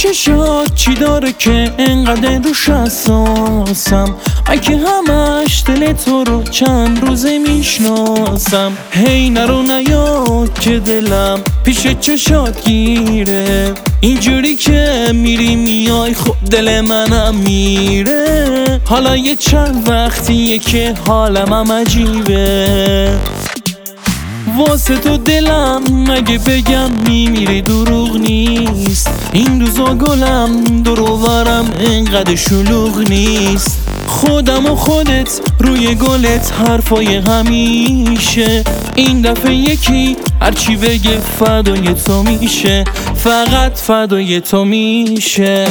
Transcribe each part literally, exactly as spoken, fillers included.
چشات چی داره که انقدر روش حساسم؟ من که همش دل تو رو چند روزه میشناسم. هی نرو نیاد که دلم پیش چشات گیره، اینجوری که میری میای خود دل منم میره. حالا یه چند وقتیه که حالم هم عجیبه، واسه تو دلم مگه بگم میمیری دروغ نیست. این روزا گلم دروبرم انقدر شلوغ نیست. خودم و خودت روی گلت حرفای همیشه، این دفعه یکی هرچی بگه فدای تو میشه، فقط فدای تو میشه.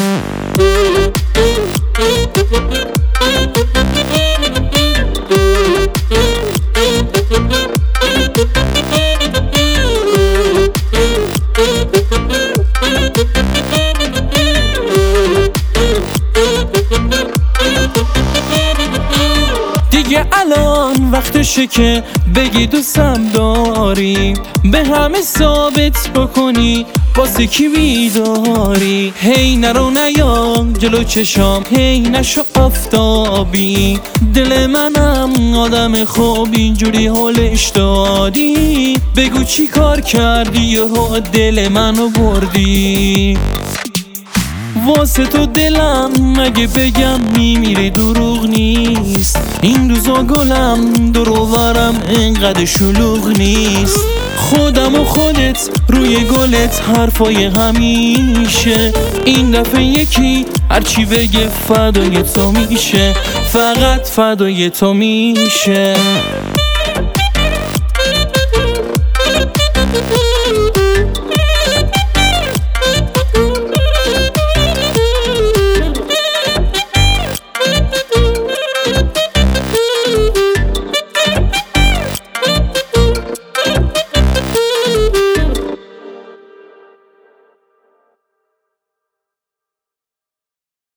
دیگه الان وقتشه که بگی دوستم داری، به همه ثابت بکنی واسه کی بیداری. هی نرو نیا جلو چشام، هی نشو آفتابی، دل منم آدم خوب اینجوری حالش دادی. بگو چی کار کردی و دل منو بردی، واسه تو دلم مگه بگم میمیری دروغ نیست. این روزا گلم دروبرم انقدر شلوغ نیست. خودم و خودت روی گلت حرفای همیشه، این دفعه یکی هرچی بگه فدای تو میشه، فقط فدای تو میشه.